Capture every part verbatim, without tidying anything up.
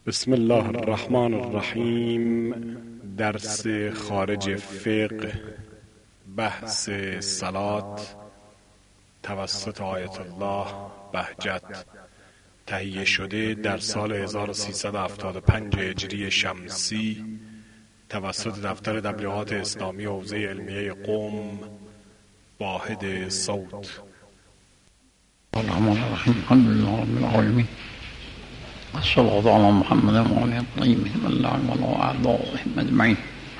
بسم الله الرحمن الرحیم. درس خارج فقه، بحث صلات توسط آیت الله بهجت، تهیه شده در سال هزار و سیصد و هفتاد و پنج هجری شمسی توسط دفتر تبلیغات اسلامی حوزه علمیه قم، واحد صوت. الرحمن الرحیم. الحمد لله رب العالمین. الصلاة على محمد و آله الطیبین و الله و اعدائهم اجمعین.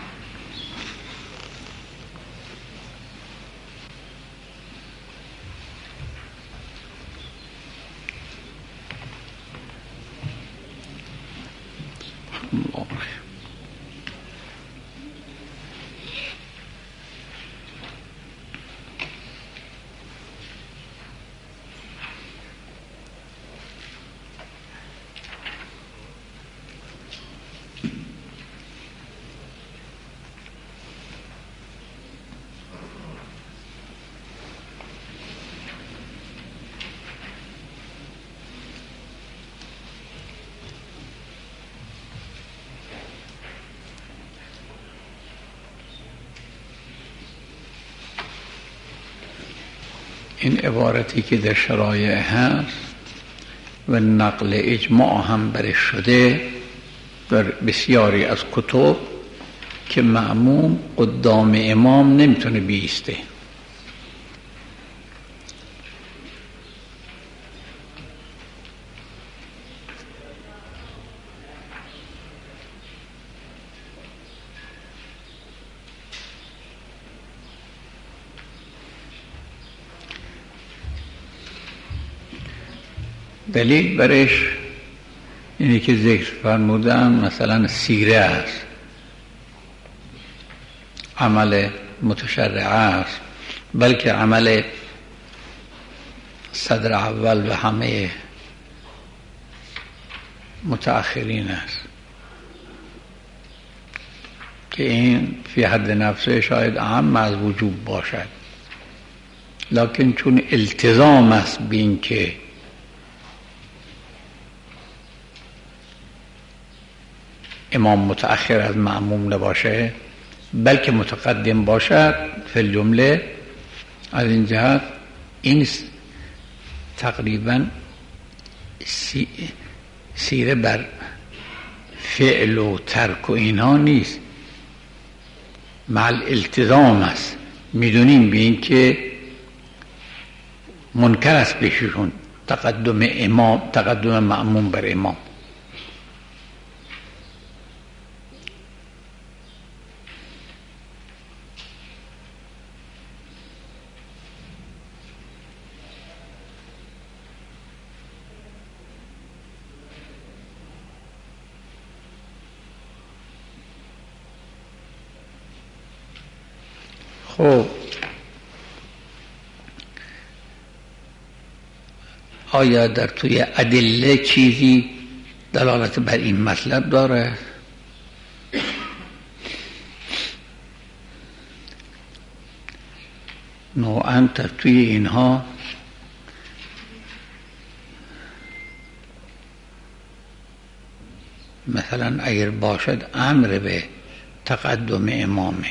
این عبارتی که در شرایع هست و نقل اجماع هم برش شده در بسیاری از کتب که مأموم قدام امام نمیتونه بیسته. دلیل برش اینه که ذکر فرمودم مثلا سیره است، عمل متشرع است، بلکه عمل صدر اول و همه متأخرین است که این فی حد نفسه شاید اهم از وجوب باشد، لکن چون التزام است بین که امام متأخر از مأموم نباشه بلکه متقدم باشد، فی الجمله از این جهت این تقریبا سی سیره بر فعل و ترک و اینها نیست، مع الالتزام است. میدونیم به این که منکر است بهشون تقدم امام تقدم مأموم بر امام. خب آیا در توی ادله چیزی دلالت بر این مطلب داره؟ نوعاً توی اینها مثلا اگر باشد امر به تقدم امامه،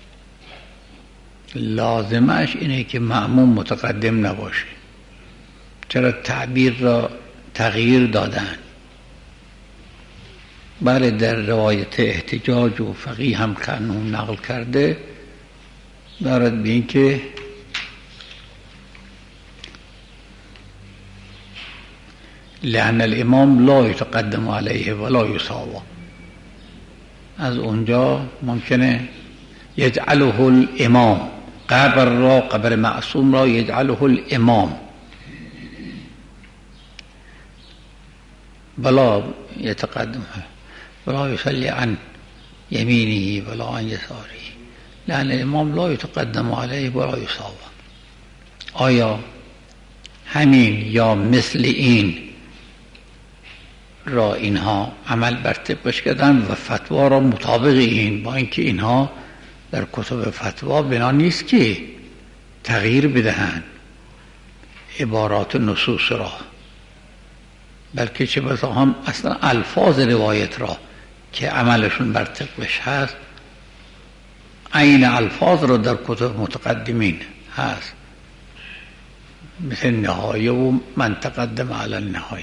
لازمش اینه که مأموم متقدم نباشه. چرا تعبیر را تغییر دادن؟ بله در روایت احتجاج و فقیه هم قانون نقل کرده دارد به این که لأن الامام لا يتقدم علیه ولا یساوی. از اونجا ممکنه یجعله الامام، قبر را قبر معصوم را یجعله الامام ولا يتقدم ولا يصلي عن يمينه ولا عن يساره لأن الامام لا يتقدم عليه ولا يساوى. آیا همین یا مثل این را اینها عمل بر طبقش کردن و فتوا را مطابق این، با اینکه اینها در کتب فتوا بنا نیست که تغییر بدهند عبارات نصوص را، بلکه چه بسا هم اصلا الفاظ روایت را که عملشون بر طبقش هست عین الفاظ را در کتب متقدمین هست، مثل نهایه و من تقدم علی النهایه.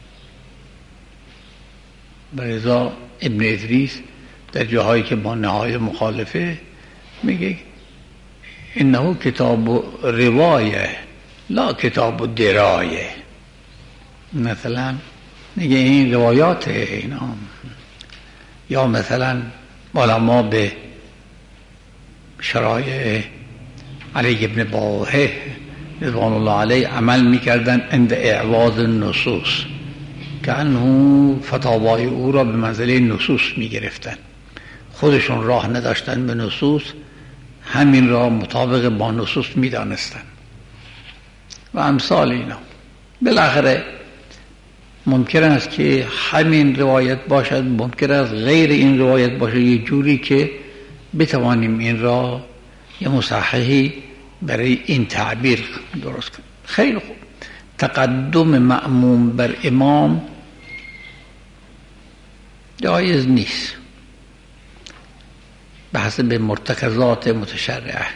برای ابن ادریس در جاهایی که با نهایه مخالفه میگه انه کتاب روایه لا کتاب درایه. مثلا میگه این روایات اینا. یا مثلا علما به شرایع علی ابن باوه رضوان الله علیه عمل میکردن عند اعواض النصوص، که انه فتاوای او را به منزله نصوص میگرفتن، خودشون راه نداشتن به نصوص، همین را مطابق با نصوص میدانستن و امثال اینا. بالاخره ممکن است که همین روایت باشد، ممکن است غیر این روایت باشد، یه جوری که بتوانیم این را یه مصححی برای این تعبیر درست کنیم. خیلی خوب. تقدم مأموم بر امام جایز نیست به حسب مرتکزات متشرعه،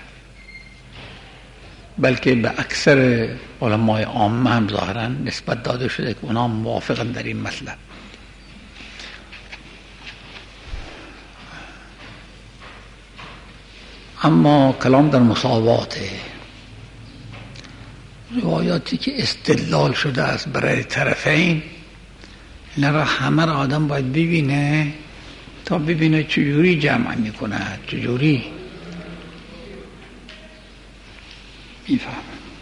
بلکه به اکثر علمای عامه هم ظاهرا نسبت داده شده که اونا موافقن در این مطلب. اما کلام در مساواته، روایاتی که استدلال شده است برای طرفین، اینا را همه را آدم باید ببینه تا ببینه چجوری جمع میکنه، چجوری میفهمه.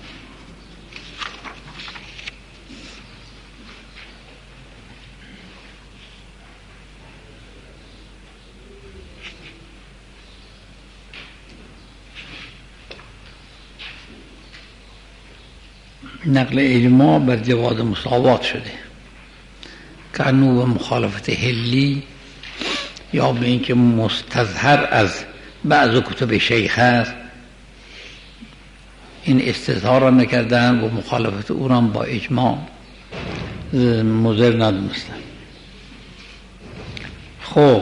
نقل اجماع بر جواز مساوات شده، کانو و مخالفت حلی یا به اینکه مستظهر از بعض کتب شیخ هست، این استظهار را نکردن و مخالفت او را با اجماع مضر ندونستن. خب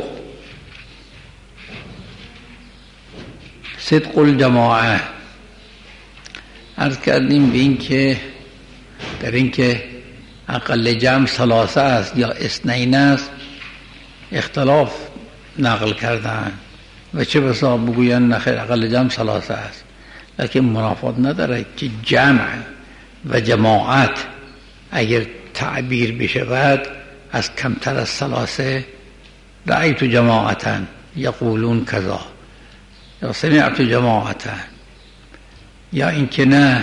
صدق الجماعه عرض کردیم به این که در این که اقل جمع ثلاثه است یا اثنین است اختلاف نقل کردن و چه بسا بگوین نخیر اقل جمع ثلاثه است، لیکن منافات نداره که جمع و جماعت اگر تعبیر بشود از کمتر از ثلاثه، رأیت جماعتا یقولون کذا یا سمعت جماعتا، یا اینکه نه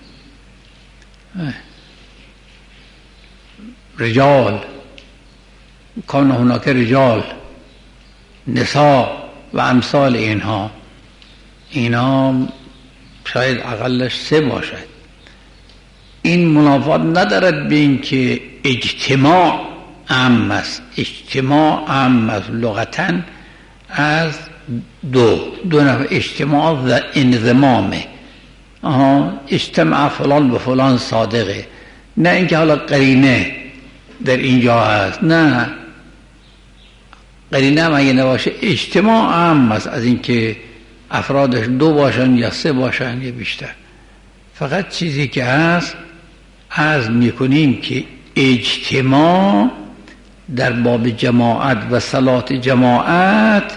رجال کان هناک رجال نساء و امثال اینها، اینا شاید اقلش سه باشد. این منافات ندارد به این که اجتماع عام است. اجتماع عام است لغتاً از دو دو نفر، اجتماع و انضمامه. آها اجتماع فلان و فلان صادقه، نه اینکه حالا قرینه در اینجا هست، نه قرینه هم اگه نباشه اجتماع عام است از اینکه افرادش دو باشن یا سه باشن یا بیشتر. فقط چیزی که هست عرض میکنیم که اجتماع در باب جماعت و صلات جماعت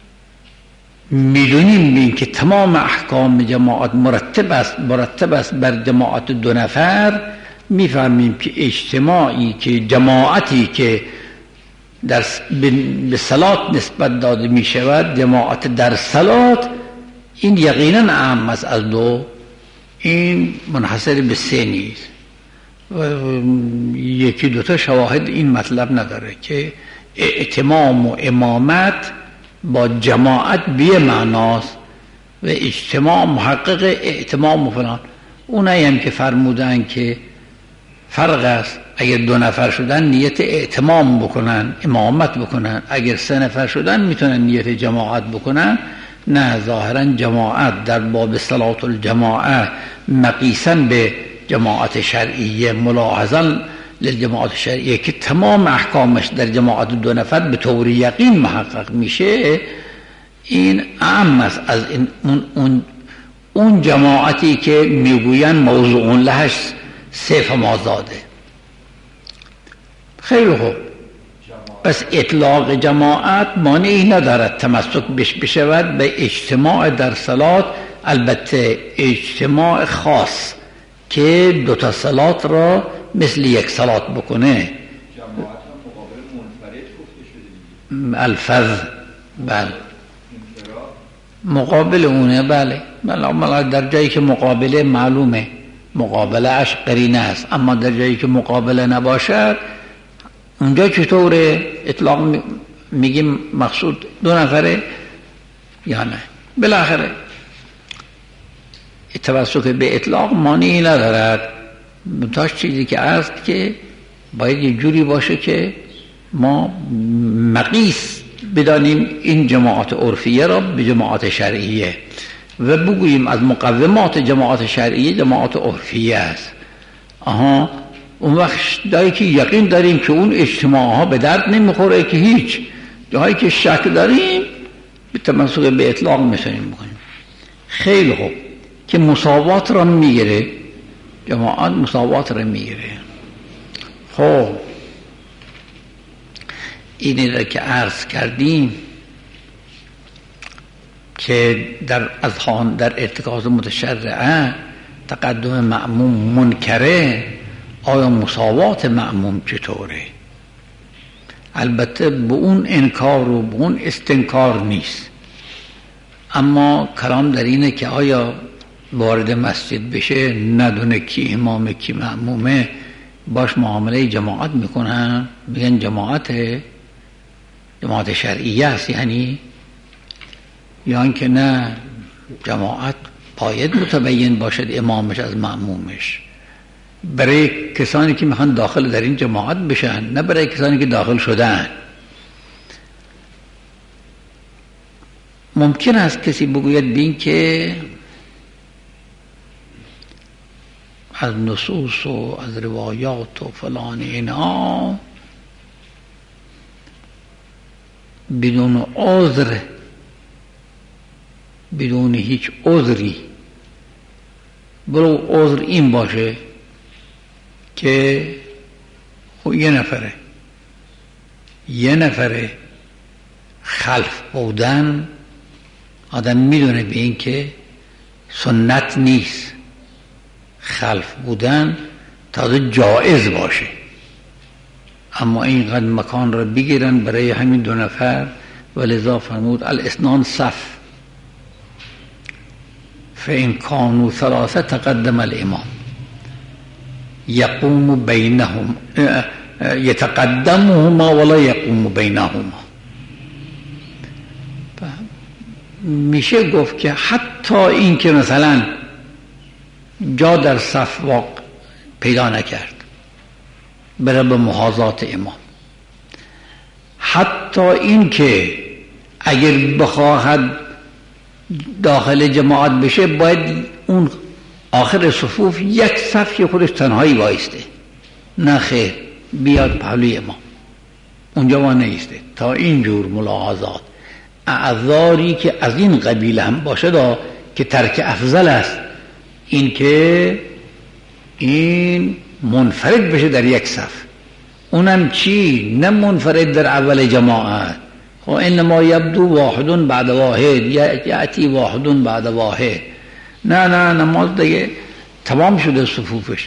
میدونیم بین که تمام احکام جماعت مرتب است مرتب است بر جماعت دو نفر. میفهمیم که اجتماعی که جماعتی که در به صلات نسبت داده می شود، جماعت در صلات، این یقینا عام است از دو، این منحصر به سه نیست. و یکی دوتا شواهد این مطلب نداره که ائتمام و امامت با جماعت بیه معناست و اجتماع محقق ائتمام و فلان. اونایی هم که فرمودن که فرق است، اگر دو نفر شدن نیت ائتمام بکنن امامت بکنن، اگر سه نفر شدن میتونن نیت جماعت بکنن. نه، ظاهرا جماعت در باب صلات الجماعه مقیسا به جماعت شرعیه ملاحظا للجماعات شرعیه که تمام احکامش در جماعت دو نفر به طور یقین محقق میشه، این اعم است از این اون, اون, اون جماعتی که میگوین موضوع لهش سیف مازاده. خیلی خوب، پس اطلاق جماعت مانعی ندارد تمسک بش بشود به اجتماع در صلات، البته اجتماع خاص که دو تا صلات را مثل یک صلات بکنه. جماعت هم مقابل منفرد گفته شده. الفذ بله مقابل اونه، بله بله در جایی که مقابله معلومه مقابله اش قرینه است، اما در جایی که مقابله نباشد اونجا چطوره اطلاق میگیم مقصود دو نفره یا نه؟ بالاخره توسط به اطلاق مانعی ندارد، منتهاش چیزی که هست که باید یه جوری باشه که ما مقیس بدانیم این جماعت عرفیه را به جماعت شرعیه و بگوییم از مقومات جماعت شرعیه جماعت عرفیه است. آها، اون وقت جایی که یقین داریم که اون اجتماع ها به درد نمیخوره که هیچ، جایی که شک داریم به تمسک به اطلاق میتونیم بکنیم. خیلی خوب، که مساوات را میگیره، جماعت مساوات را میگیره. خب اینی را که عرض کردیم که در اذهان در ارتکاز متشرعه تقدم مأموم منکره، آیا مساوات مأموم چطوره؟ البته به اون انکار و به اون استنکار نیست، اما کلام در اینه که آیا وارد مسجد بشه ندونه کی امامه کی مأمومه، باش معامله جماعت میکنن، میگن جماعت جماعت شرعیه است یعنی، یا اینکه نه جماعت باید متبین باشد امامش از مأمومش، برای کسانی که میخوان داخل در این جماعت بشن، نه برای کسانی که داخل شدن. ممکن است کسی بگوید بین که از نصوص و از روایات و فلان اینا بدون عذر، بدون هیچ عذری، برو عذر این باشه که خب یه نفره یه نفره خلف بودن آدم میدونه به این که سنت نیست، خلف بودن تازه جائز باشه، اما اینقدر مکان را بگیرن برای همین دو نفر. ولذا فرمود الاثنان صف فإن كانوا ثلاثة تقدم الامام یقوم بینهم یتقدمهما ولا یقوم بینهما. میشه گفت که حتی این که مثلا جا در صف واقع پیدا نکرد برای به محاذات امام، حتی این که اگر بخواهد داخل جماعت بشه باید اون آخر صفوف یک صف که خودش تنهایی وایسته، نه خیر بیاد پهلوی امام اونجا ما نیسته. تا اینجور ملاحظات اعذاری که از این قبیل هم باشه دا که ترک افضل است، این که این منفرد بشه در یک صف، اونم چی؟ نه منفرد در اول جماعت، خب انما یبدو واحدون بعد واحد یأتی واحدون بعد واحد، نه نه نماز دیگه تمام شده، صفوفش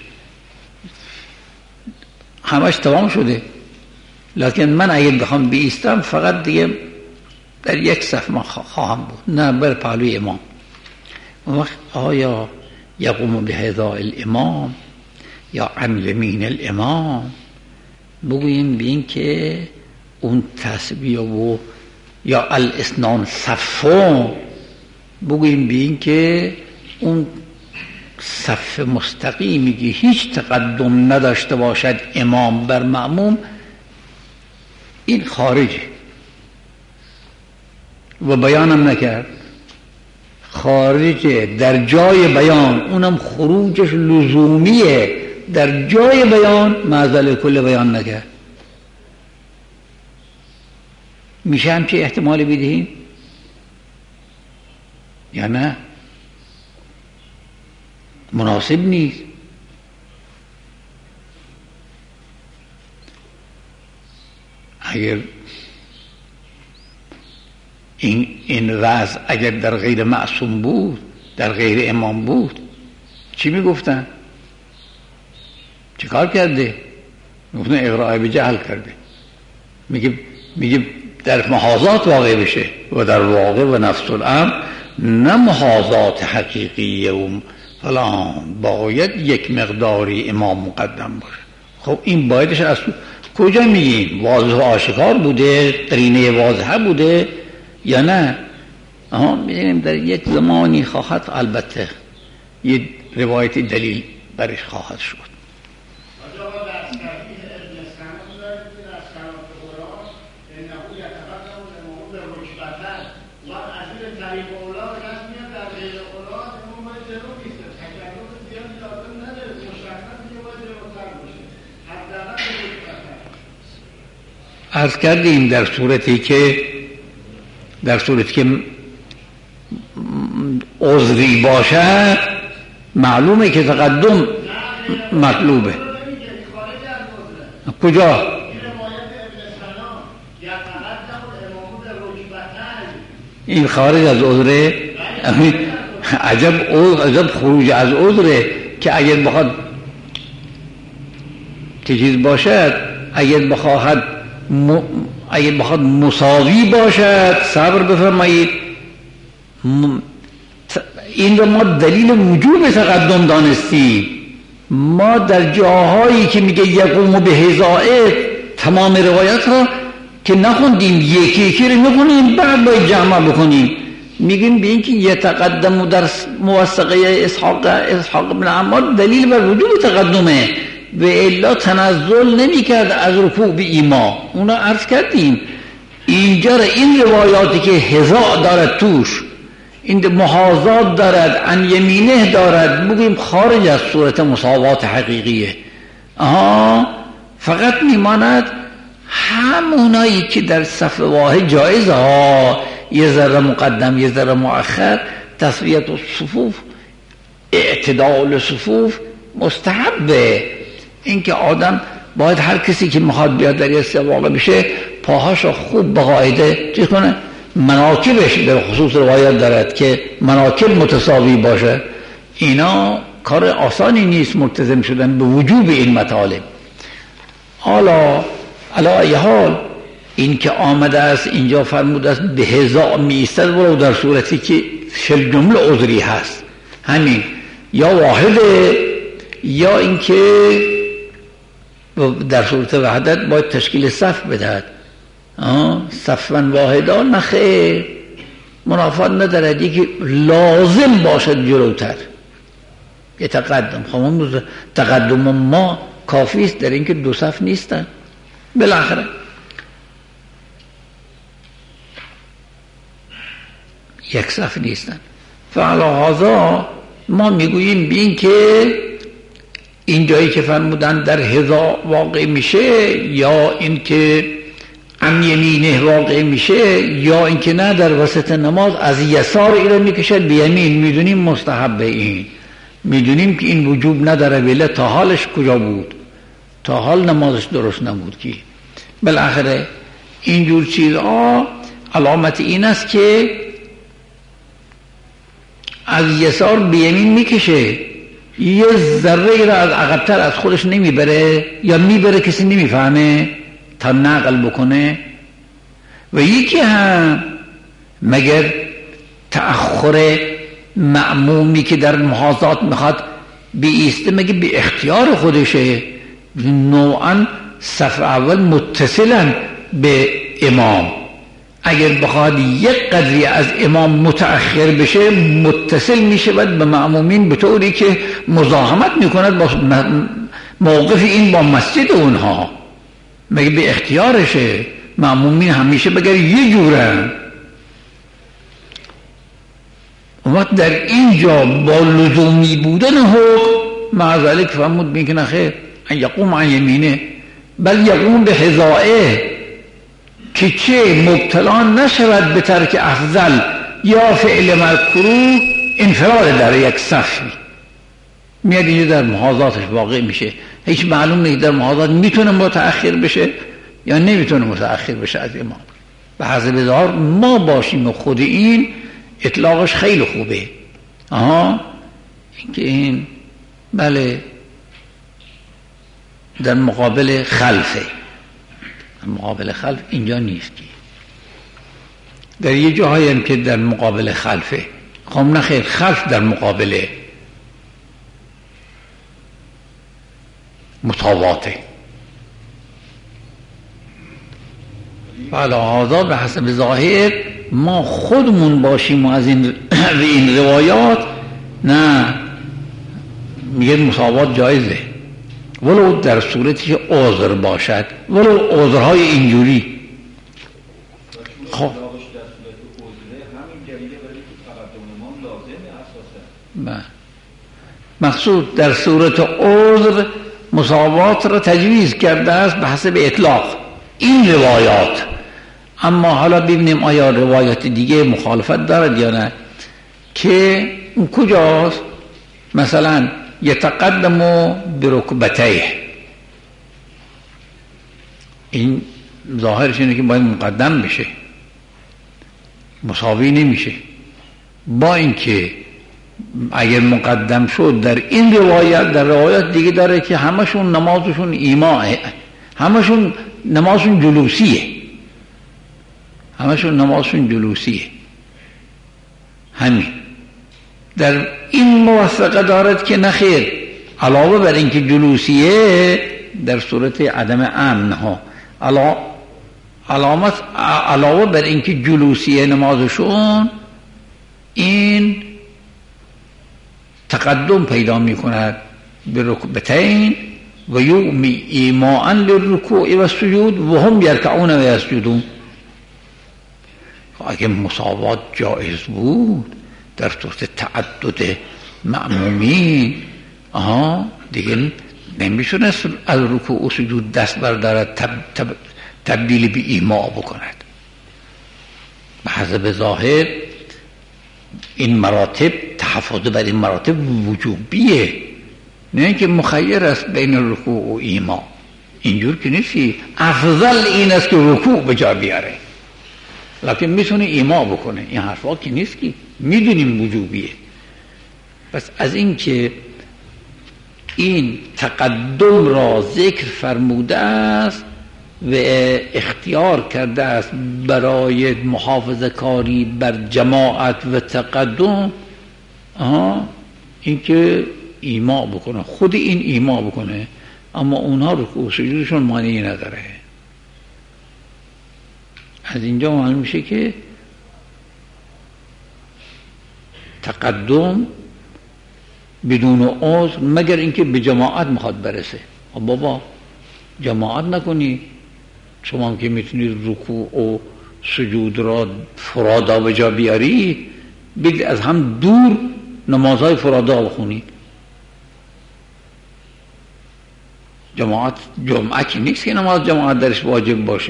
همش تمام شده، لکن من اگر بخوام بیستم فقط دیگه در یک صف من خواهم بود، نه بر پهلوی امام. وقت آیا یقوم بهذا الامام یا عن یمین الامام؟ بگوییم بین که اون تسبیح و یا الاثنان صفون، بگوییم بین که اون صف مستقیمی که هیچ تقدم نداشته باشد امام بر مأموم، این خارجه و بیانم نکرد، خارجه در جای بیان، اونم خروجش لزومیه، در جای بیان معزل کل بیان نکرد. میشه همچه احتمالی بدهیم یا نه؟ مناسب نیست. اگر این این وضع اگر در غیر معصوم بود، در غیر امام بود، چی میگفتن؟ چه کار کرده؟ میگفتن اغراء به جهل کرده. میگه میگه در محاضات واقع بشه و در واقع و نفس الامر نه محاضات حقیقیه و فلان، باید یک مقداری امام مقدم باشه. خب این بایدش از کجا میگیم؟ واضح و آشکار بوده، قرینه واضحه بوده یا نه؟ آها میدونیم در یک زمانی خواهد البته یک روایت دلیل برش خواهد شد. عرض کردیم در صورتی که در صورتی که عذری باشد معلومه که تقدم مطلوبه. کجا؟ این خارج از عذره. عجب عجب خروج از عذره که اگر بخواد که چیز باشد، اگر بخواهد م... اگر بخواد مساوی باشد صبر بفرمایید. م... این رو ما دلیل وجوب تقدم دانستیم. ما در جاهایی که میگه یقوم به هزائه تمام روایت را که نخوندیم، یکی یکی رو میخونیم بعد باید جمع بکنیم. میگیم به این که یتقدم در موثقه اسحاق اسحاق بن عمار دلیل بر وجوب تقدمه و الا تنزل نمی کرد از رکوع به ایما. اونا عرض کردیم اینجا این روایاتی که هزا دارد توش، این محاذات دارد، عن یمینه دارد، بگیم خارج از صورت مساوات حقیقیه. آها فقط میماند همونایی که در صف واحد جایزه ها، یه ذره مقدم یه ذره مؤخر، تسویت الصفوف، اعتدال صفوف مستحبه. این که آدم باید هر کسی که میخواد بیاد در یه واقع بشه پاهاشو خوب به قاعده چیز کنه. مناکبش در خصوص روایت دارد که مناکب متساوی باشه. اینا کار آسانی نیست ملتزم شدن به وجوب این مطالب. حالا علی حال این که آمده است اینجا فرموده است به هزا می ایستد ولو در صورتی که شل جمله عذری هست، همین یا واحده یا اینکه در صورت وحدت باید تشکیل صف بدهد. صفا واحدا نخیر منافات ندارد، یکی لازم باشد جلوتر یه تقدم. خب تقدم ما کافی است در اینکه دو صف نیستن، بالاخره یک صف نیستن. فعلا هذا ما میگوییم بین که این جایی که فرمودن در هزا واقع میشه یا این که عن یمینه واقع میشه یا این که نه در وسط نماز از یسار ایره میکشد به یمین، میدونیم مستحبه. این میدونیم که این وجوب نداره، ولی تا حالش کجا بود؟ تا حال نمازش درست نبود. که بالاخره اینجور چیزها علامت این است که از یسار به یمین میکشه، یه ذره را از عقبتر از خودش نمیبره یا میبره کسی نمیفهمه تا نقل بکنه. و یکی هم مگر تأخر مأمومی که در محاذات میخواد بیسته مگه به اختیار خودشه؟ نوعا صف اول متصلا به امام، اگر بخواد یک قدری از امام متأخر بشه متصل میشه بعد به مأمومین به طوری که مزاحمت میکند با موقف این با مسجد اونها. مگه به اختیارشه؟ مأمومین همیشه بگر یه جورن. وقت در اینجا با لزومی بودن حکم مع ذلك فرمود بین که نخیر ان یقوم عن یمینه بل یقوم به حذائه، که چه مبتلا نشود به ترک افضل یا فعل مکروه انفراد در یک صفی. میاد اینجا در محاضاتش واقع میشه، هیچ معلوم نیست در محاضات میتونه متأخر بشه یا نمیتونه متأخر بشه از امام. به حسب ظاهر ما باشیم و خود این اطلاقش خیلی خوبه. آها اینکه این بله در مقابل خلفه، مقابل خلف اینجا نیست. در یه جاهایی هم که در مقابل خلفه، خب نخیر خلف در مقابل مساواته. فلهذا به حسب ظاهر ما خودمون باشیم و از این این روایات نه میگه مساوات جایزه، ولو در صورتی که عذر باشد، ولو عذرهای اینجوری. خب مقصود در صورت عذر مساوات را تجویز کرده است به حسب اطلاق این روایات. اما حالا ببینیم آیا روایات دیگه مخالفت دارد یا نه، که اون کجاست؟ مثلا یتقدم برکبتیه، این ظاهرش اینه که باید مقدم بشه، مساوی نمیشه. با اینکه اگر مقدم شد در این روایت، در روایت دیگه داره که همشون نمازشون ایماء، همشون نمازشون جلوسیه، همشون نمازشون جلوسیه. همین در این موثقه دارد که نخیر، علاوه بر اینکه جلوسیه در صورت عدم امن ها، علامت علاوه بر اینکه جلوسیه نمازشون، این تقدم پیدا می کند به رکبتین و یومی ایماء للرکوع و سجود و هم یرکعون و یسجدون. اگه مساوات جایز بود در صورت تعدد مأمومین، آها دیگه نمیشونست از رکوع و سجود دست بردارد تب تب تبدیل به ایماء بکند. به حسب ظاهر این مراتب، تحفظ بر این مراتب وجوبیه، نه اینکه مخیر است بین رکوع و ایماء. اینجور که نیستی، افضل این است که رکوع به جا بیاره، لکن میتونه ایماء بکنه. این حرفا که نیست که میدونیم وجوبیه. پس از این که این تقدم را ذکر فرموده است و اختیار کرده است برای محافظه کاری بر جماعت و تقدم، آها این که ایماء بکنه، خود این ایماء بکنه، اما اونها رکوع و سجودشون مانعی نداره. از اینجا معلوم میشه که تقدم بدون عذر مگر اینکه به جماعت میخواد برسه. بابا جماعت نکنی، شما هم که میتونید رکوع و سجود را فرادا به جا بیاری، بید از هم دور نمازهای فرادا بخونی. جماعت جمعه که نیست که نماز جماعت درش واجب باشه.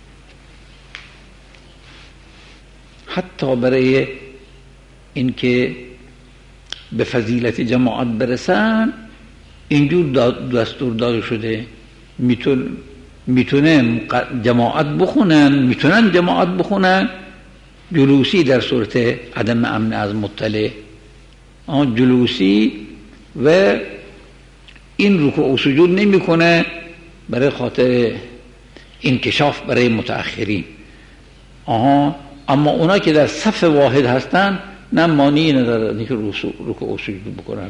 حتی برای اینکه به فضیلت جماعت برسن اینجور دستور داده شده، میتونه میتونه جماعت بخونن، میتونن جماعت بخونن جلوسی در صورت عدم امن از مطلع، آن جلوسی و این رکوع و سجود نمیکنه برای خاطر انکشاف برای متأخرین. آها اما اونا که در صف واحد هستن نه مانعی نداره که رکوع و سجود بکنن.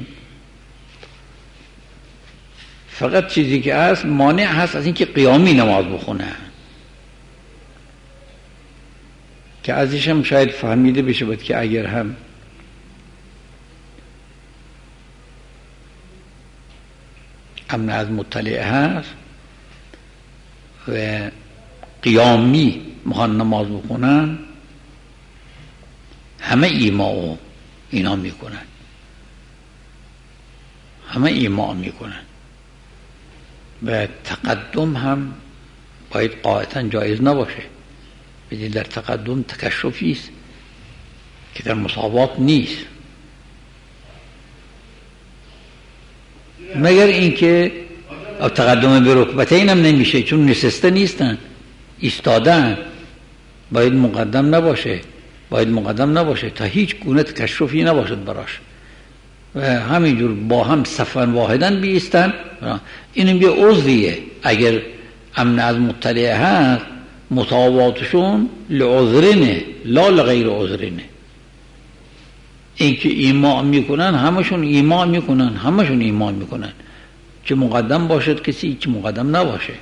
فقط چیزی که هست مانع هست از اینکه قیامی نماز بخونن، که ازش هم شاید فهمیده بشه باید که اگر هم امن از مطلع هست و قیامی میخوان نماز بخونن، همه ایما و اینا میکنن، همه ایمان میکنن و تقدم هم باید قاعدتا جایز نباشه. بدید در تقدم تکشفی است که در مساوات نیست، مگر اینکه تقدم به رکبتین هم نمیشه، چون نشسته نیستن، ایستادن. باید مقدم نباشه، باید مقدم نباشه تا هیچ گونه تکشفی نباشد براش و همینجور با هم صفا واحدن بیستن. اینم یه عذریه. اگر امن از مطلع هست مساواتشون لعذرینه لا لغیر عذرینه. این که ایمان میکنن همشون ایمان میکنن همشون ایمان میکنن، چه مقدم باشد کسی چه مقدم نباشه.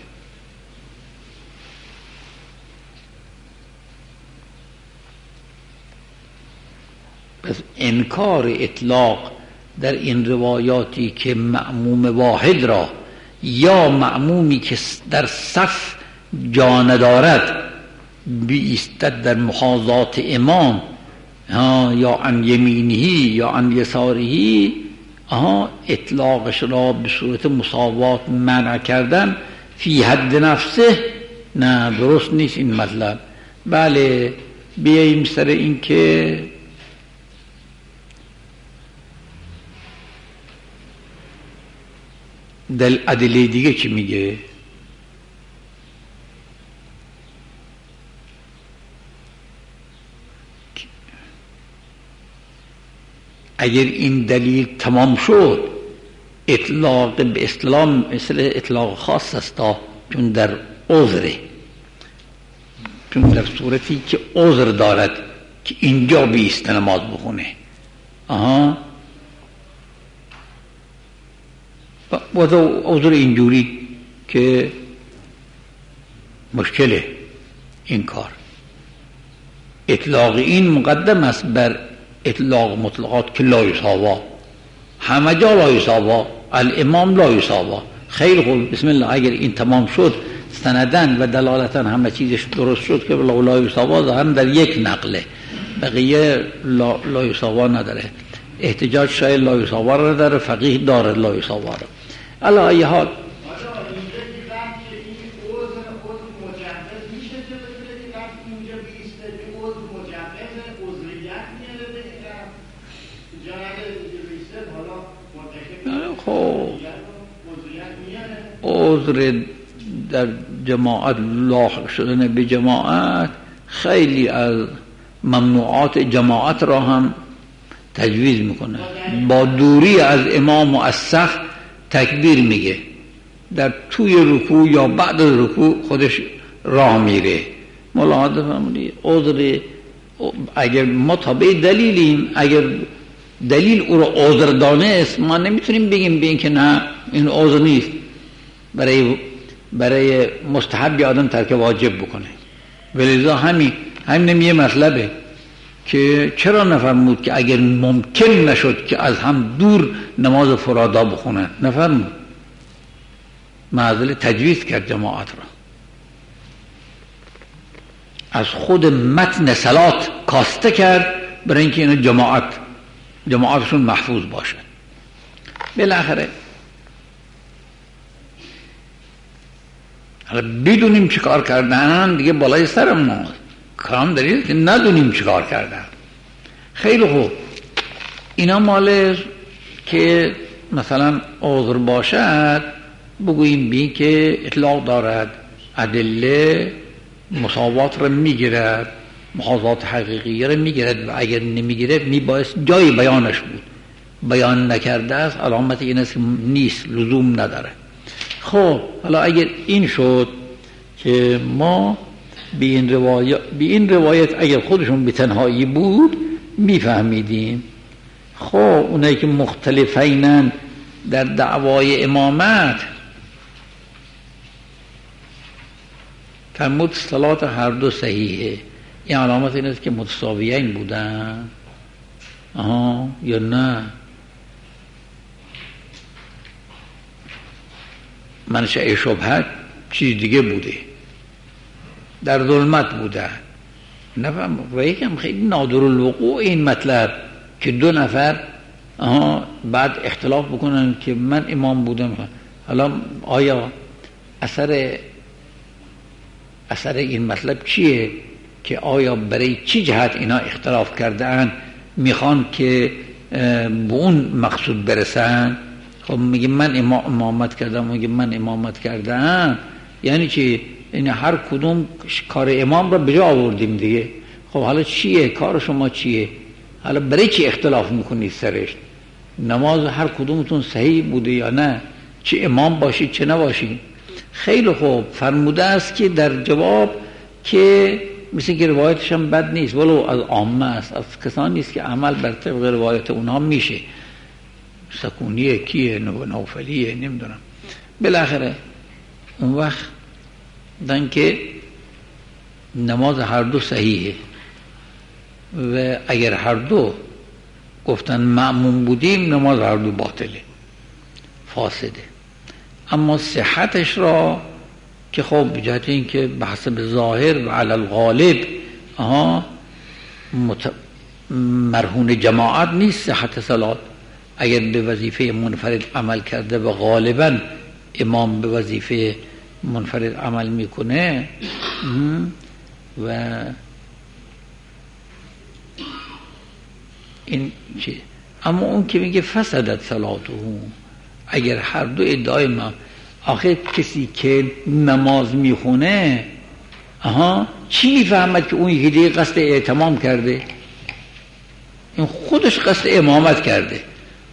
پس انکار اطلاق در این روایاتی که مأموم واحد را یا مأمومی که در صف جا ندارد بیستد در محاذات امام یا عن یمینهی یا عن یسارهی، اطلاقش را به صورت مساوات منع کردن فی حد نفسه، نه درست نیست این مطلب. بله بیاییم سر این که دل ادله دیگه چی میگه؟ اگر این دلیل تمام شد اطلاق به اسلام مثل اطلاق خاص است، چون در عذره، چون در صورتی که عذر دارد که اینجا بیست نماز بخونه. آها و عذر اینجوری که مشکله این کار. اطلاق این مقدم است بر اطلاق مطلقات که لا یساوا، همه جا لا یساوا، الامام لا یساوا. خیلی خوب، بسم الله. اگر این تمام شد سندن و دلالتا همه چیزش درست شد که لا یساوا ظاهرا در یک نقله، بقیه لا, لا یساوا نداره. احتجاج شاید لا یساوا را داره، فقیه داره لا یساوا را. علی ای حال عذر در جماعت لاحق شدن به جماعت خیلی از ممنوعات جماعت را هم تجویز میکنه. با دوری از امام و از صف تکبیر میگه، در توی رکوع یا بعد از رکوع خودش راه میره. ملاحظه فرمودید عذر اگر ما تابع دلیلیم، اگر دلیل او را عذر دانست ما نمیتونیم بگیم به این که نه این عذر نیست. برای برای مستحب آدم ترک واجب بکنه. ولذا همین همین یه مطلبه که چرا نفرمود که اگر ممکن نشد که از هم دور نماز فرادا بخونن، نفرمود، معذل تجویز کرد جماعت را. از خود متن صلات کاسته کرد برای اینکه این جماعت جماعتشون محفوظ باشه. بالاخره حالا بدونیم چه کار کردن دیگه بالای سر ما، کام دارید که ندونیم چه کار کردن. خیلی خوب، اینا مال که مثلا عذر باشد بگوییم بی که اطلاق دارد، ادله مساوات را میگیرد، محاذات حقیقی را میگیرد و اگر نمیگیره میبایست جای بیانش بود. بیان نکرده است علامت این است که نیست، لزوم نداره. خب حالا اگر این شد که ما به این روایت, به این روایت اگر خودشون به تنهایی بود میفهمیدیم. خب اونایی که مختلفینن در دعوای امامت فرمود صلات هر دو صحیحه، این علامت این است که متساویین بودن. آها یا نه؟ منشأ شبهت چیز دیگه بوده، در ظلمت بوده. نفهم و یکم خیلی نادر الوقوع این مطلب که دو نفر آها بعد اختلاف بکنن که من امام بودم. حالا آیا اثر اثر این مطلب چیه که آیا برای چی جهت اینا اختلاف کرده اند میخوان که به اون مقصود برسن؟ خب میگه من امام امامت کردم، میگه من امامت کردم، یعنی چی؟ این هر کدوم کار امام را به جا آوردیم دیگه. خب حالا چیه کار شما چیه؟ حالا برای چی اختلاف میکنید سرش؟ نماز هر کدومتون صحیح بوده یا نه؟ چه امام باشید چه نباشید؟ خیلی خوب فرموده است که در جواب که مثل که روایتش هم بد نیست، ولو از عامه است، از کسانی نیست که عمل بر طبق روایت اونها میشه، سکونیه کیه نوفلیه نمیدونم. بالاخره اون وقت دن که نماز هر دو صحیحه و اگر هر دو گفتن مأموم بودیم نماز هر دو باطله فاسده. اما صحتش را که خب بجهت این که به حسب ظاهر و علی الغالب آها مت... مرهون جماعت نیست صحت صلات. اگر به وظیفه منفرد عمل کرده و غالبا امام به وظیفه منفرد عمل میکنه و این چی؟ اما اون که میگه فسدت صلاته، اگر هر دو ادعای ما، آخه کسی که نماز میخونه آها چی میفهمد که اون یکی دیگه قصد اعتمام کرده؟ این خودش قصد امامت کرده.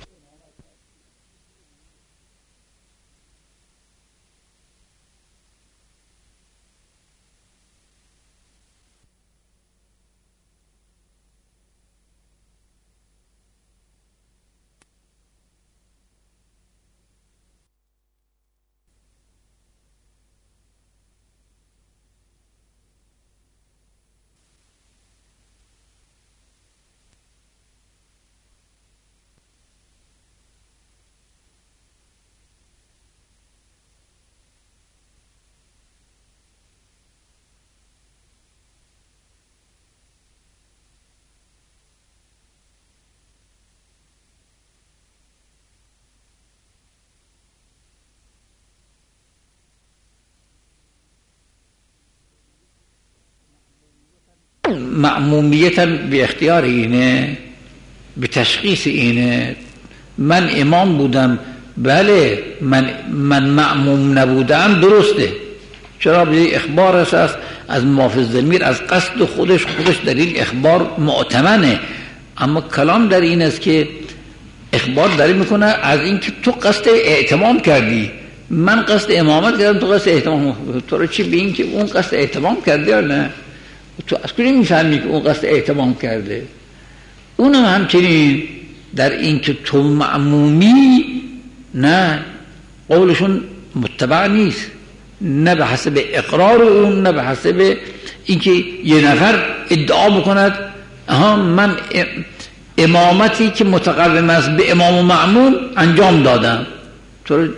مأمومیتا به اختیار اینه، به تشخیص اینه. من امام بودم، بله من من مأموم نبودم، درسته. چرا؟ به اخبار است از محافظ ضمیر، از قصد خودش خودش در این اخبار معتمنه. اما کلام در این است که اخبار داری میکنه از اینکه تو قصد اعتمام کردی، من قصد امامت کردم تو قصد اعتمام. تو رو چی به این که اون قصد اعتمام کرده یا نه؟ تو از کجا میفهمی که اون قصد اعتمام کرده؟ اونم همچنین در این که تو مأمومی، نه قولشون متبع نیست، نه به حسب اقرار اون، نه به حسب اینکه یه نفر ادعا بکند آها من امامتی که متقوم است به امام و مأموم انجام دادم. تو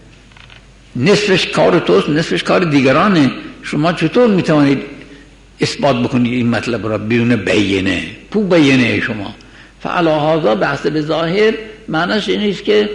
نصفش کار توست، نصفش کار دیگرانه. شما چطور میتوانید اثبات بکنید این مطلب را بدون بیانه؟ کو بیانه شما؟ فعلی هذا به حسب ظاهر معنیش این است که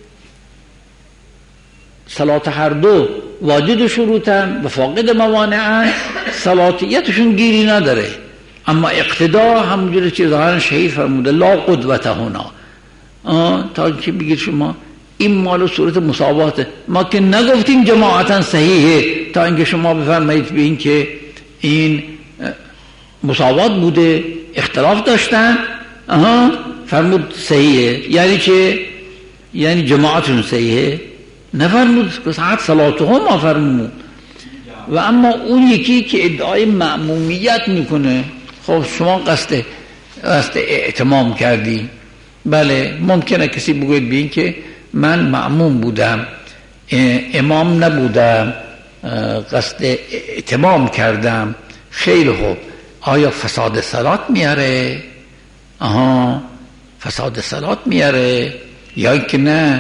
صلات هر دو واجد شروطن و فاقد موانعن، صلاتیتشون گیری نداره. اما اقتدا همونجوری که ظاهرا شهید فرموده لا قدوت هنا، تا که بگید شما این مال صورت مساواته. ما که نگفتیم جماعتا صحیحه تا اینکه شما بفرمایید به این که این مساوات بوده، اختلاف داشتن، آها فرمود صحیحه. یعنی چه؟ یعنی جماعتون صحیحه؟ نفرمود که ساعت صلاته هم فرمود. و اما اون یکی که ادعای مأمومیت میکنه، خب شما قصد قصد اعتمام کردی. بله ممکنه کسی بگوید بین که من مأموم بودم، امام نبودم، قصد اعتمام کردم. خیلی خوب، آیا فساد صلات میاره؟ آها فساد صلات میاره یا که نه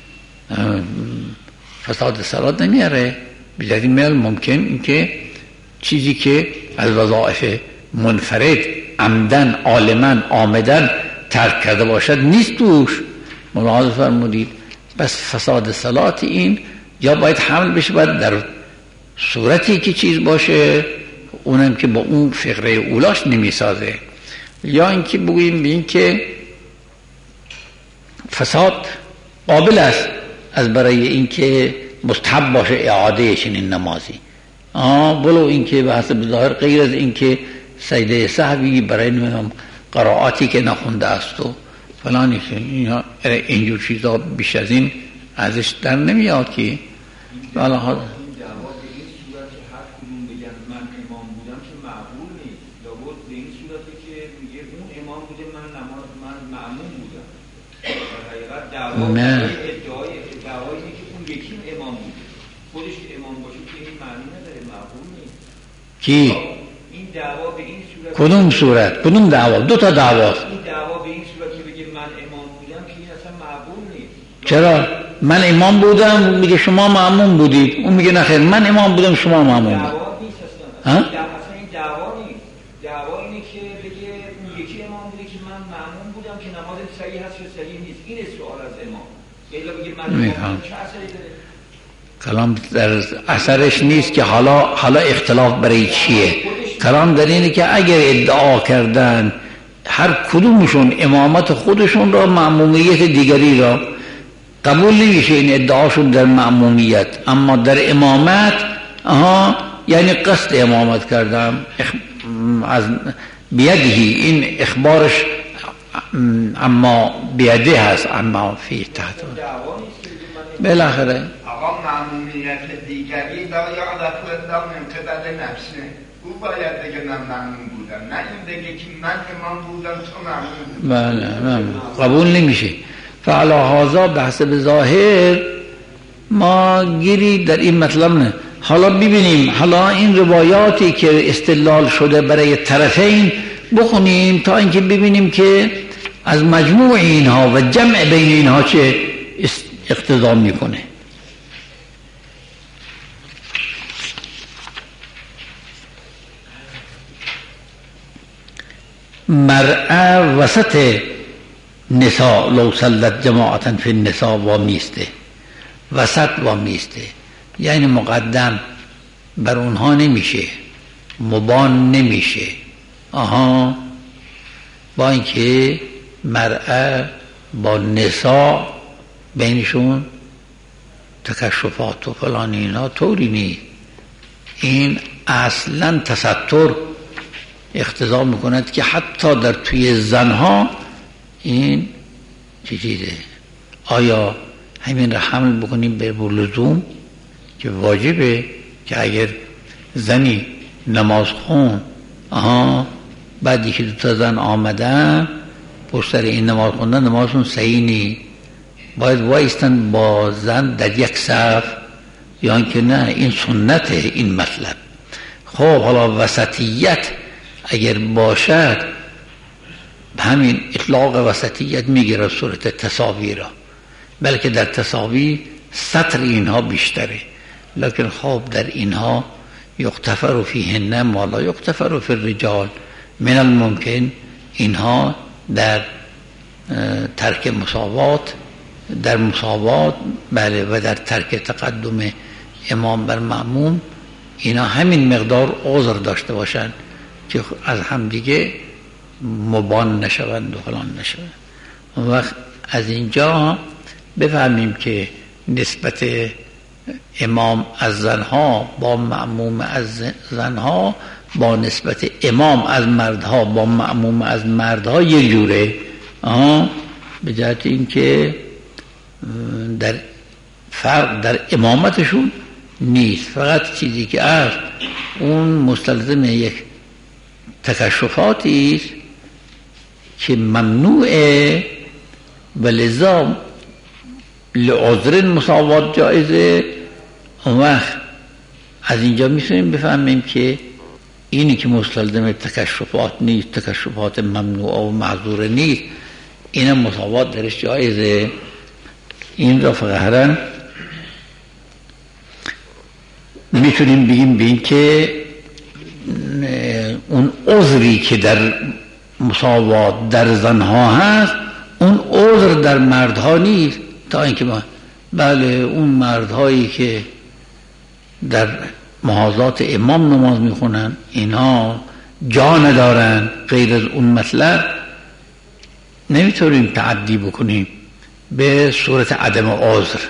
فساد صلات نمیاره؟ بجای میل ممکن این که چیزی که از وظائف منفرد عمدن عالمن آمدن ترک کرده باشد نیست توش. ملاحظه فرمودید. بس فساد صلات این یا باید حمل بشه، باید در صورتی که چیز باشه اونم که با اون فقره اولاش نمیسازه، یا اینکه بگوییم به این که فساد قابل است از برای اینکه مستحب باشه اعاده چنین نمازی. آه ولو اینکه به حسب ظاهر غیر از اینکه سجده سهوی برای نمیدونم قرائاتی که نخونده است و فلانی اینا اینجور چیزا بیش از این ازش در نمیاد که حالا ها نه ادعای ادعای که اون یکی امام بود، خودش امام باشه که این معنی نداره، معقول نیست. کی؟ این دعوا به این صورت کدوم صورت؟ کدوم دعوا؟ دو تا دعواست. این دعوا به این صورت که بگه من امام بودم که این اصلا معقول نیست. چرا؟ من امام بودم میگه شما مأموم بودید، اون میگه نه خیر من امام بودم شما مأموم بودید. دعوا نیست اصلا. ها؟ اصلا این دعوا نیست. دعوا اینه که بگه اون یکی امام بوده که من مأموم بودم که نماز صحیح هست یا صحیح نیست. این سوال از امام. الا بگه من امام چه اثری داره؟ کلام در اثرش نیست که حالا حالا اختلاف برای چیه. کلام در اینه که اگر ادعا کردن هر کدومشون امامت خودشون را مأمومیت دیگری را قبول نمیشه این ادعاشون در مأمومیت، اما در امامت آها یعنی قصد امامت کردم از بیدهی، این اخبارش اما بیده هست اما فی تحت بالاخره آقا معمومیت دیگری لا یعرف الا من قبل نفسه. او باید بگه من معموم بودم، نه این بگه که من امام بودم تو معموم بودم. بله بله قبول نمیشه. فعلی هذا به حسب ظاهر ما گیری در این مطلب نه. حالا ببینیم حالا این روایاتی که استدلال شده برای طرفین بخونیم تا اینکه ببینیم که از مجموع اینها و جمع بین اینها چه اقتضا میکنه. مرأة وسط نساء لو صلت جماعتا فی النساء و میسته، وسط و میسته یعنی مقدم بر اونها نمیشه، مبان نمیشه. آها با اینکه مرأة با نساء بینشون تکشفات و فلان اینا طوری نیست. این اصلا تستر اقتضا میکند که حتی در توی زنها این چیزه. آیا همین را حمل بکنیم به لزوم که واجبه که اگر زنی نماز خون آها بعدی که دو تا زن آمدن پشت سر این نماز خوندن نمازشون صحیح نیست، باید وایستن با زن در یک صف، یا اینکه نه این سنته این مطلب. خب حالا وسطیت اگر باشد همین اطلاق وسطیت میگیره صورت تساوی را، بلکه در تساوی سطر اینها بیشتره، لکن خب در اینها یغتفر فیهن ما لا یغتفر فی الرجال. من الممکن اینها در ترک مساوات در مساوات بله و در ترک تقدم امام بر مأموم اینا همین مقدار عذر داشته باشند که از همدیگه مبان نشوند و فلان نشوند. وقت از اینجا بفهمیم که نسبت امام از زنها با مأموم از زنها با نسبت امام از مردها با مأموم از مردها یک جوره، به جهت این که در فرق در امامتشون نیست، فقط چیزی که از اون مستلزم یک تکشفاتی است که ممنوعه و لذا لعذر مساوات جایزه. اون وقت از اینجا میتونیم بفهمیم که اینی که مستلزم تکشفات نیست، تکشفات ممنوعه و معذور نیست، این مساوات درش جایزه. این را فقهرن میتونیم بگیم به این که اون عذری که در مساوات در زنها هست اون عذر در مردها نیست، تا اینکه ما بله اون مردهایی که در محاذات امام نماز میخونن اینا جا ندارن، غیر از اون مطلب نمیتونیم تعدی بکنیم به صورت عدم عذر.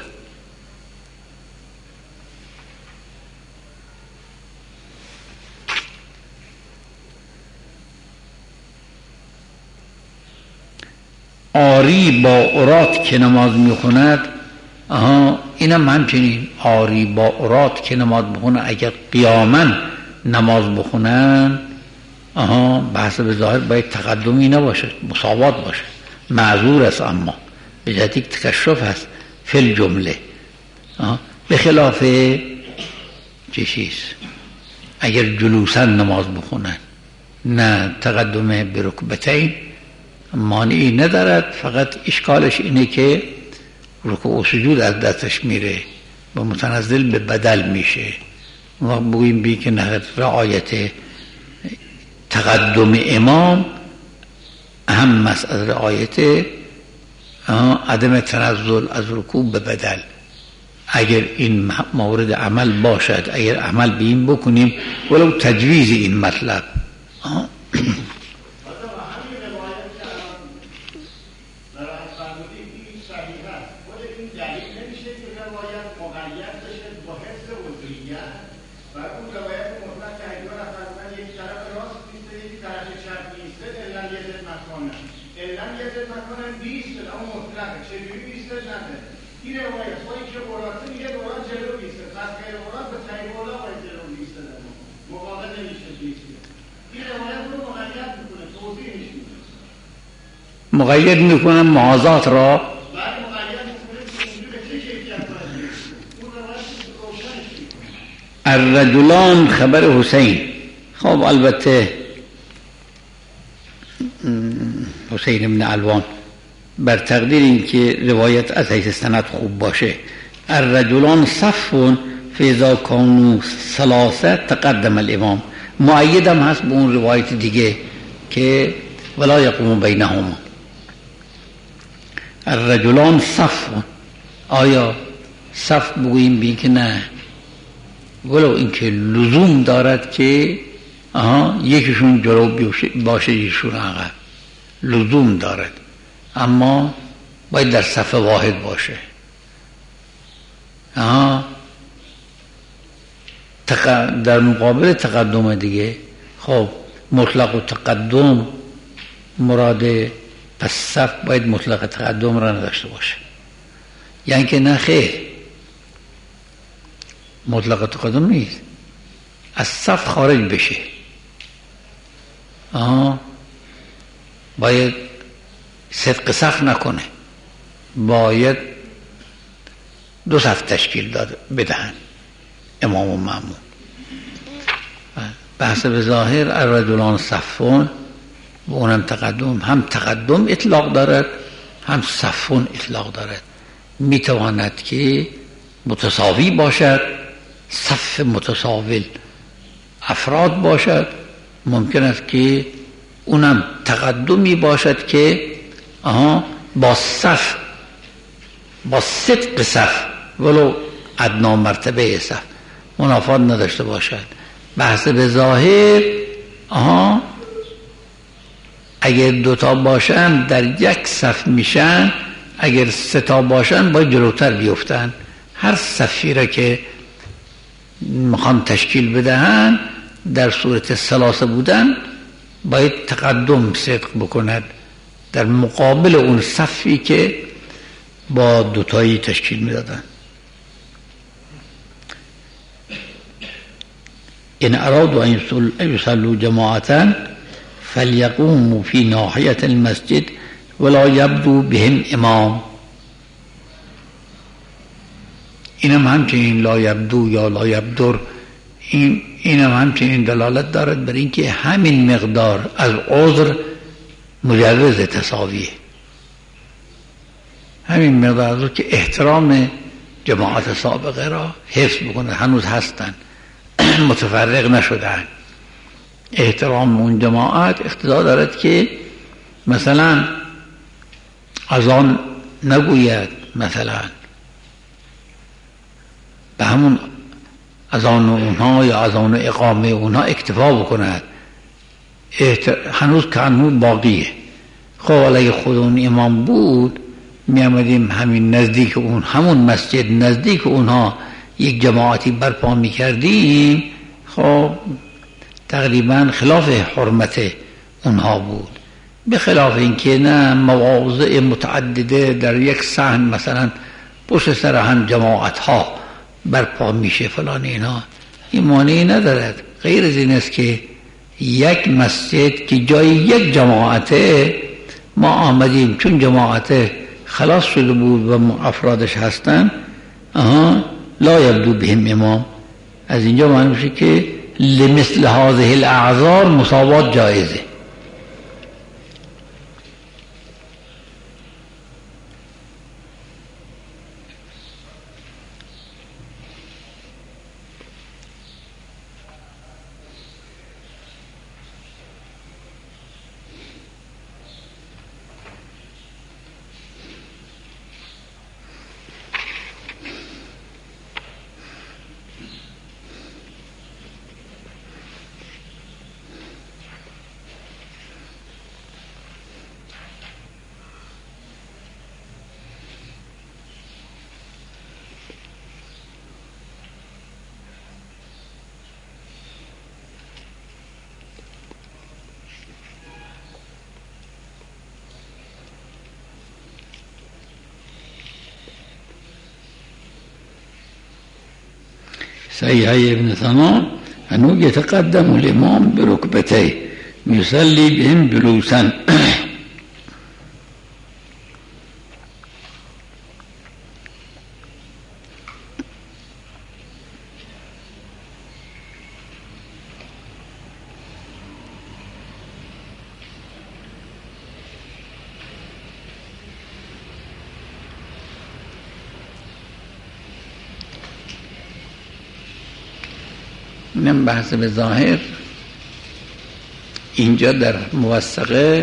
آری با عورات که نماز میخوند، آها اینم همچنین آری با عورات که نماز بخونه اگر قیاما نماز بخونن، آها بحث به ظاهر باید تقدمی نباشه، مساوات باشه، معذور است، اما به جهت یک تکشف هست فی الجمله. به خلاف چه چیز اگر جلوسا نماز بخونن نه تقدم به رکبتین مانعی ندارد، فقط اشکالش اینه که رکوع و سجود از دستش میره و متنزل به بدل میشه. ما بگوییم بی که نه رعایت تقدم امام اهم است از رعایت عدم تنزل از رکوع به بدل. اگر این مورد عمل باشد، اگر عمل به این بکنیم ولو تجویز این مطلب. مقید میکنن محاذات را. الرجلان خبر حسین. خب البته حسین ابن علوان بر تقدیر این که روایت از حیث سند خوب باشه، الرجلان صفون فاذا كانوا ثلاثه تقدم الامام، مؤیدم هست به اون روایت دیگه که ولا یقوم بینهما. الرجلان صفون، آیا صف بگوییم بین که نه، ولو اینکه لزوم دارد که آها یکیشون جلو باشه یکیشون عقب، لزوم دارد، اما باید در صف واحد باشه. آها تق... در مقابل تقدم دیگه خب مطلق و تقدم مراده، پس صف باید مطلق تقدم را نداشته باشه، یعنی که نه خیر مطلق تقدم نیست، از صف خارج بشه. آها باید صدق صف نکنه، باید دو صف تشکیل داد بدهن امام و مأموم. بحث به ظاهر الرجلان صفون و اونم تقدم، هم تقدم اطلاق دارد هم صفون اطلاق دارد. میتواند که متساوی باشد، صف متساوی افراد باشد، ممکن است که اونم تقدمی باشد که آها با صف با صدق صف ولو ادنا مرتبه صف منافات نداشته باشد. بحث به ظاهر آها اگر دوتا باشن در یک صف میشن، اگر سه تا باشن باید جلوتر بیفتن. هر صفی را که میخوان تشکیل بدهن در صورت ثلاثه بودن باید تقدم صدق بکند در مقابل اون صفی که با دوتایی تشکیل میدادن. ان ارادوا ان يصلوا جماعة فليقوموا في ناحية المسجد ولا يبدو بهم امام. اینم همچنین لا یبدو یا لا یبدر، این اینم همچنین دلالت دارد بر اینکه همین مقدار از عذر مجرز تساویه، همین مقدار که احترام جماعت سابقه را حفظ بکنه، هنوز هستن متفرق نشدن. احترام اون جماعت اقتضا دارد که مثلا اذان نگوید، مثلا به همون اذان اونها یا اذان اقامه اونها اکتفا بکند، هنوز که هنوز باقیه. خب اگه خود اون امام بود می آمدیم همین نزدیک اون همون مسجد نزدیک اونها یک جماعتی برپا می کردیم، خب تقریبا خلاف حرمت اونها بود. به خلاف اینکه نه مواضع متعدده در یک صحن مثلا پشت سر هم جماعت ها برپا میشه فلان، اینا این مانعی ندارد. غیر از این است که یک مسجد که جای یک جماعته ما آمدیم، چون جماعته خلاص شده بود و افرادش هستن، آها لا یبدو بهم امام. از اینجا معلوم میشه که لمثل هذه الاعذار مساوات جایزه. صحيح ابن ثمان أنه يتقدم الإمام بركبتيه يصلي بهم جلوسا. اینم بحث به ظاهر اینجا در موثقه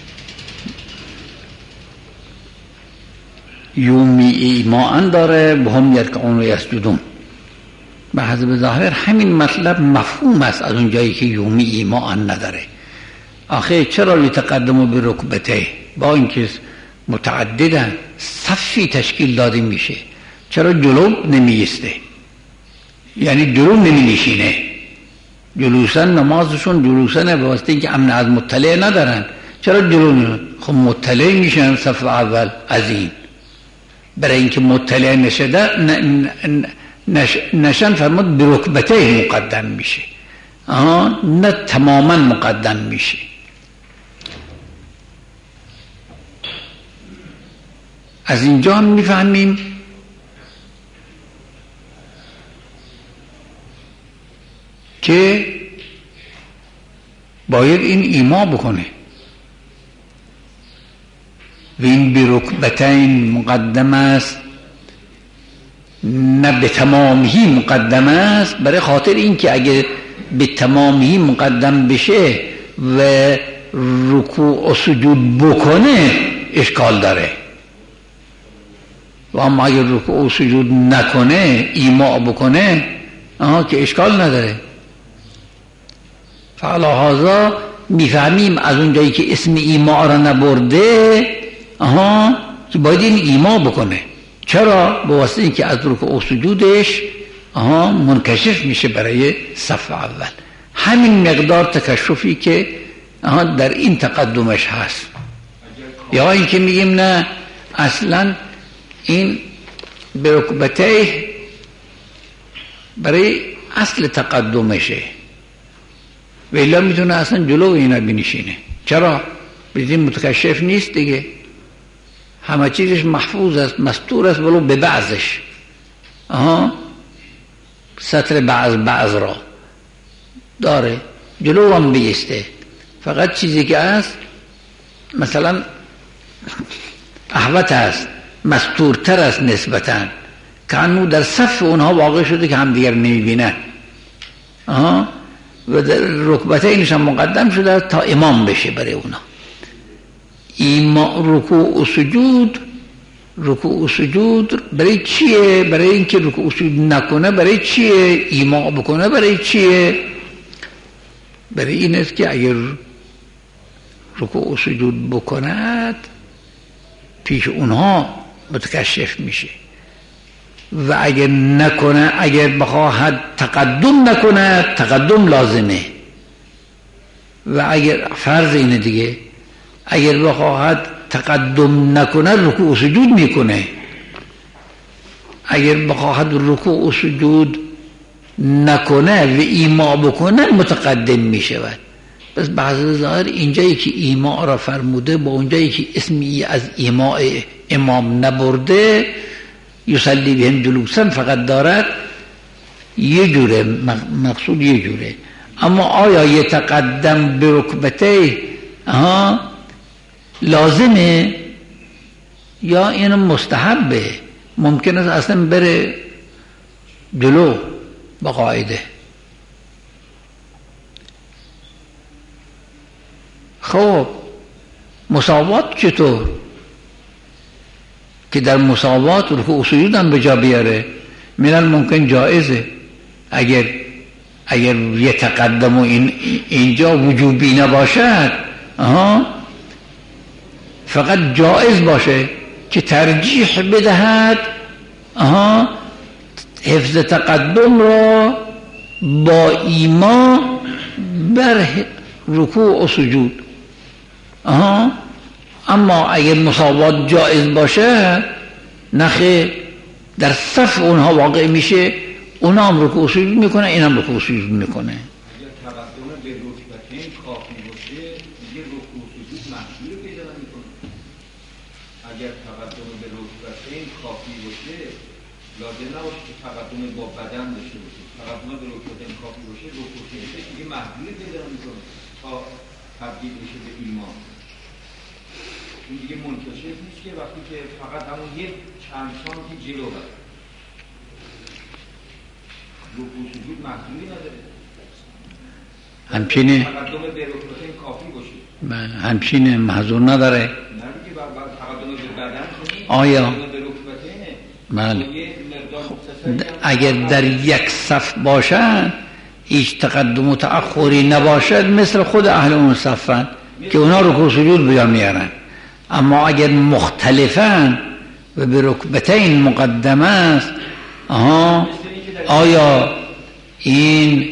یومی ایمان داره به هم یرکعون و یسجدون. بحث به ظاهر همین مطلب مفهوم است از اون جایی که یومی ایمان نداره. آخه چرا یتقدمو به رکبته؟ با اینکه متعددن صفی تشکیل داده میشه، چرا جلو نمیسته؟ یعنی جلو نمی نشینه. جلوسن نمازشون جلوسنه به واسطه اینکه امن از مطلع ندارن. چرا جلو نمی؟ خب مطلع میشن صف اول از این، برای اینکه مطلع نشده نش نشن فرمود برکبته مقدم میشه، آه نه تماما مقدم میشه. از اینجا هم میفهمیم که باید این ایما بکنه و این برکبتین مقدم است، نه به تمامی مقدم است، برای خاطر این که اگر به تمامی مقدم بشه و رکوع و سجود بکنه اشکال داره، و اما اگر رکوع و سجود نکنه ایما بکنه آها که اشکال نداره. فعلا میفهمیم از اون جایی که اسم ایما را نبرده آها که باید این ایما بکنه. چرا؟ به واسطه اینکه از رکوع و سجودش آها منکشف میشه برای صف اول. همین مقدار تکشفی که آها در این تقدمش هست. یا اینکه میگیم نه اصلا این برکبته برای اصل تقدمشه، ولی میتونه اصلا جلو اینا بنشینه. چرا؟ بدین متکشف نیست دیگه، همه چیزش محفوظ است، مستور است، ولو به بعضش آها سطر بعض بعض را داره، جلو هم بیسته. فقط چیزی که هست مثلا احوت است، مستورتر است نسبتاً، که انو در صف اونها واقع شده که هم دیگر نمیبینن آها و در رکبته اینش هم مقدم شده تا امام بشه برای اونا. ایما رکوع و سجود رکوع و سجود برای چیه؟ برای اینکه رکوع و سجود نکنه برای چیه؟ ایما بکنه برای چیه؟ برای این است که اگر رکوع و سجود بکند پیش اونها متکشف میشه و اگر نکنه، اگر بخواهد تقدم نکنه تقدم لازمه و اگر فرض اینه دیگه، اگر بخواهد تقدم نکنه رکوع و سجود میکنه، اگر بخواهد رکوع و سجود نکنه و ایما بکنه متقدم میشود. بس بعض ظاهر اینجایی که ایما را فرموده با اونجایی که اسمی از ایما امام نبرده یصلی بهم جلوسا فقط دارد یه جوره، مقصود یه جوره. اما آیا یتقدم به رکبته ها لازمه یا این مستحبه؟ ممکن است اصلا بره جلو با قاعده. خب مساوات چطور؟ که در مساوات رکوع و سجود هم به جا بیاره. من الممکن جایزه اگر اگر یتقدم و این اینجا وجوبی نباشد، آها فقط جایز باشه که ترجیح بدهد آها حفظ تقدم را با ایما بر رکوع و سجود. آها اما اگر مساوات جایز باشه نخه در صف اونها واقع میشه، اونها هم رکوع و سجود میکنه، این هم رکوع و سجود میکنه. اگر تقدم به رکبتین کافی باشه دیگه رکوع و سجود محصول پیدا نمیکنه. اگر تقدم به رکبتین کافی باشه لازم نباشه که تقدم با بدن داشته باشه. تقدم به رکبتین کافی باشه رکوع و سجود دیگه محصول پیدا نمیکنه تا تبدیل بشه به ایمان. این دیگه منتشر نیست که وقتی که فقط همون یک چند سانتی جلو بره رکوع و سجود محصولی نداره. همچینه تقدم به رکبتین کافی باشه. بله همچینه محظور نداره. نه دیگه بعد تقدم به بدن کنی آیا تقدم به رکبتینه. بله اگر در یک صف باشن هیچ تقدم و تأخری نباشد مثل خود اهل اون صفن که اونا رکوع و سجود بجا میارن. اما اگر مختلفن و به رکبتین مقدم است، آها آیا این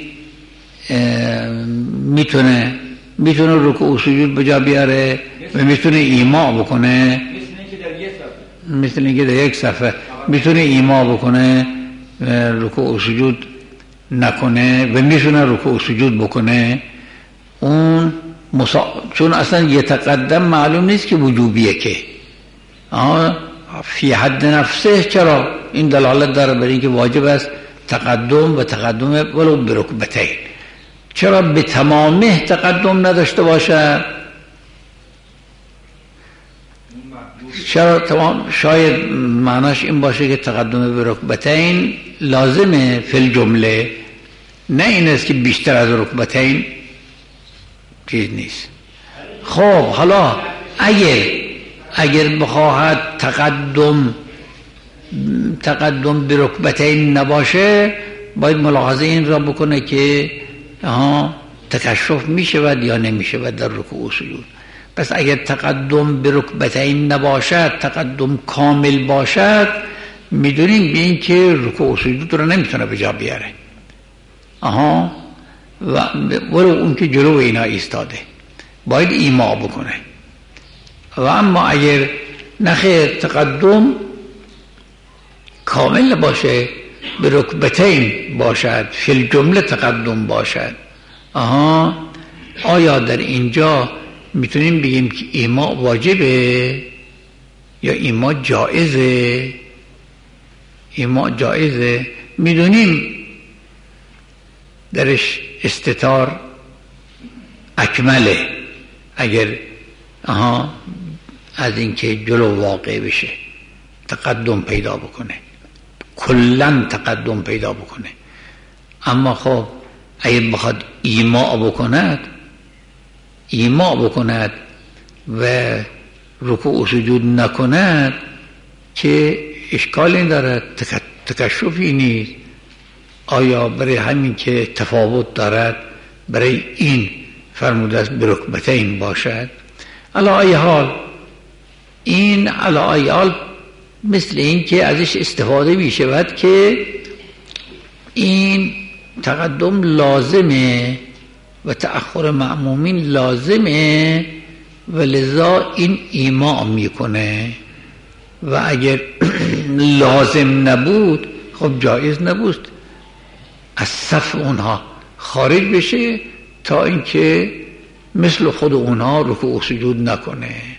میتونه میتونه رکوع و سجود بجا بیاره و میتونه ایما بکنه؟ مثل اینکه در یک صفحه میتونه ایما بکنه رکوع و سجود نکنه و میتونه رکوع و سجود بکنه. اون مسا... چون اصلا یتقدم معلوم نیست که وجوبیه که آه فی حد نفسه. چرا؟ این دلالت داره بر اینکه واجب است تقدم و تقدم ولو برکبتین. چرا به تمامه تقدم نداشته باشه؟ چرا تمام؟ شاید معناش این باشه که تقدم برکبتین لازمه فی الجمله، نه این است که بیشتر از رکبتین چیز نیست. خب حالا اگر اگر بخواهد تقدم تقدم به رکبتین نباشه باید ملاحظه این را بکنه که ها تکشف می شود یا نمی شود در رکوع و سجود. پس اگر تقدم به رکبتین نباشد، تقدم کامل باشد، میدونیم به این که رکوع و سجود را نمیتونه به جا بیاره. آها و ولو اون که جلو اینا ایستاده باید ایما بکنه. و اما اگر نخیر تقدم کامل باشه، به رکبتین باشد، فی الجمله تقدم باشد، آها آیا در اینجا میتونیم بگیم که ایما واجبه یا ایما جائزه؟ ایما جائزه. میدونیم درش استتار اکمله اگر آها از اینکه جلو واقع بشه تقدم پیدا بکنه، کلن تقدم پیدا بکنه. اما خب اگر بخواد ایما بکند ایما بکند و رکوع و سجود نکند که اشکالی دارد، تکشفی نیست. آیا برای همین که تفاوت دارد برای این فرموده است به رکبتین باشد؟ علی ای حال این علی ای حال مثل این که ازش استفاده می شود که این تقدم لازمه و تأخر مأمومین لازمه و لذا این ایماء میکنه و اگر لازم نبود خب جایز نبود از صف اونها خارج بشه تا اینکه مثل خود اونها رکوع و سجود نکنه.